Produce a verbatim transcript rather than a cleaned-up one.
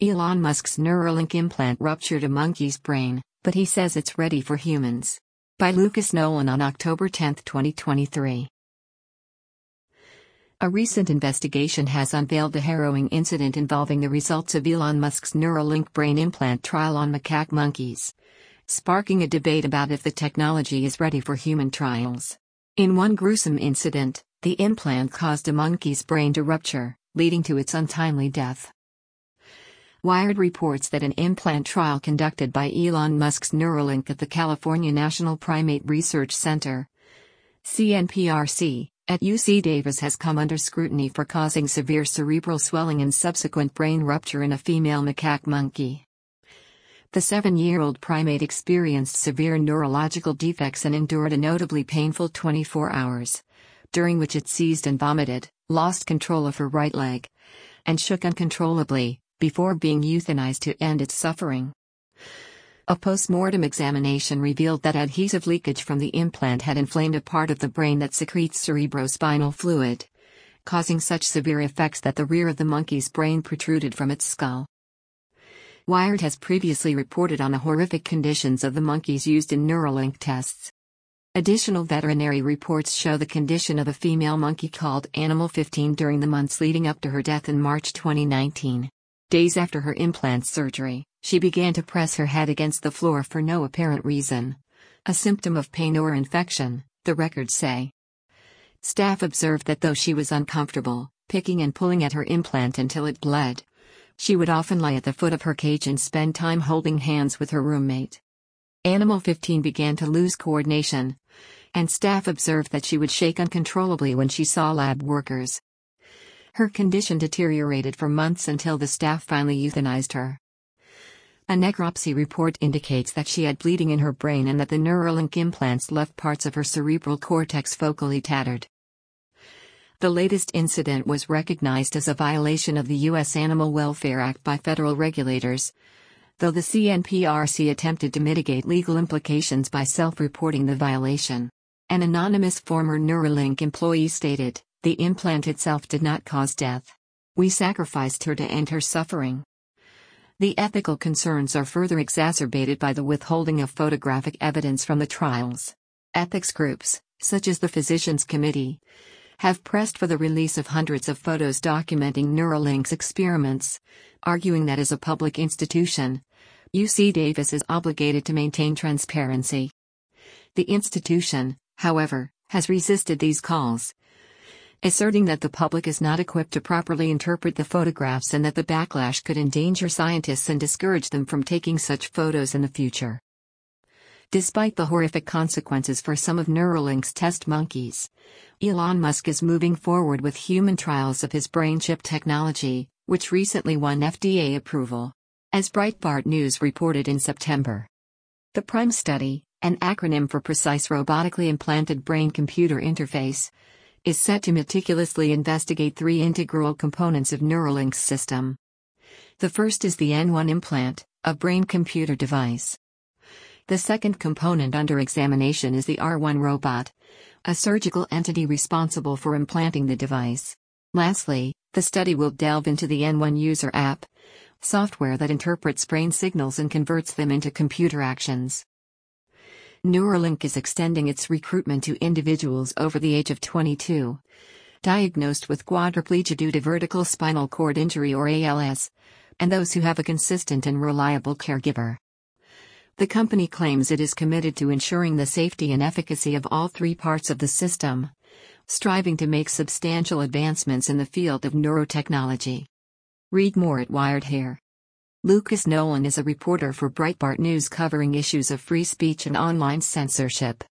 Elon Musk's Neuralink implant ruptured a monkey's brain, but he says it's ready for humans. By Lucas Nolan on October tenth, twenty twenty-three. A recent investigation has unveiled a harrowing incident involving the results of Elon Musk's Neuralink brain implant trial on macaque monkeys, sparking a debate about if the technology is ready for human trials. In one gruesome incident, the implant caused a monkey's brain to rupture, leading to its untimely death. Wired reports that an implant trial conducted by Elon Musk's Neuralink at the California National Primate Research Center, C N P R C, at U C Davis has come under scrutiny for causing severe cerebral swelling and subsequent brain rupture in a female macaque monkey. The seven-year-old primate experienced severe neurological defects and endured a notably painful twenty-four hours, during which it seized and vomited, lost control of her right leg, and shook uncontrollably, before being euthanized to end its suffering. A post-mortem examination revealed that adhesive leakage from the implant had inflamed a part of the brain that secretes cerebrospinal fluid, causing such severe effects that the rear of the monkey's brain protruded from its skull. Wired has previously reported on the horrific conditions of the monkeys used in Neuralink tests. Additional veterinary reports show the condition of a female monkey called Animal fifteen during the months leading up to her death in March twenty nineteen. Days after her implant surgery, she began to press her head against the floor for no apparent reason, a symptom of pain or infection, the records say. Staff observed that though she was uncomfortable, picking and pulling at her implant until it bled, she would often lie at the foot of her cage and spend time holding hands with her roommate. Animal fifteen began to lose coordination, and staff observed that she would shake uncontrollably when she saw lab workers. Her condition deteriorated for months until the staff finally euthanized her. A necropsy report indicates that she had bleeding in her brain and that the Neuralink implants left parts of her cerebral cortex focally tattered. The latest incident was recognized as a violation of the U S Animal Welfare Act by federal regulators, though the C N P R C attempted to mitigate legal implications by self-reporting the violation. An anonymous former Neuralink employee stated, "The implant itself did not cause death. We sacrificed her to end her suffering." The ethical concerns are further exacerbated by the withholding of photographic evidence from the trials. Ethics groups, such as the Physicians Committee, have pressed for the release of hundreds of photos documenting Neuralink's experiments, arguing that as a public institution, U C Davis is obligated to maintain transparency. The institution, however, has resisted these calls, asserting that the public is not equipped to properly interpret the photographs and that the backlash could endanger scientists and discourage them from taking such photos in the future. Despite the horrific consequences for some of Neuralink's test monkeys, Elon Musk is moving forward with human trials of his brain chip technology, which recently won F D A approval, as Breitbart News reported in September. The PRIME study, an acronym for Precise Robotically Implanted Brain-Computer Interface, is set to meticulously investigate three integral components of Neuralink's system. The first is the N one implant, a brain-computer device. The second component under examination is the R one robot, a surgical entity responsible for implanting the device. Lastly, the study will delve into the N one user app, software that interprets brain signals and converts them into computer actions. Neuralink is extending its recruitment to individuals over the age of twenty-two, diagnosed with quadriplegia due to vertical spinal cord injury or A L S, and those who have a consistent and reliable caregiver. The company claims it is committed to ensuring the safety and efficacy of all three parts of the system, striving to make substantial advancements in the field of neurotechnology. Read more at Wired here. Lucas Nolan is a reporter for Breitbart News covering issues of free speech and online censorship.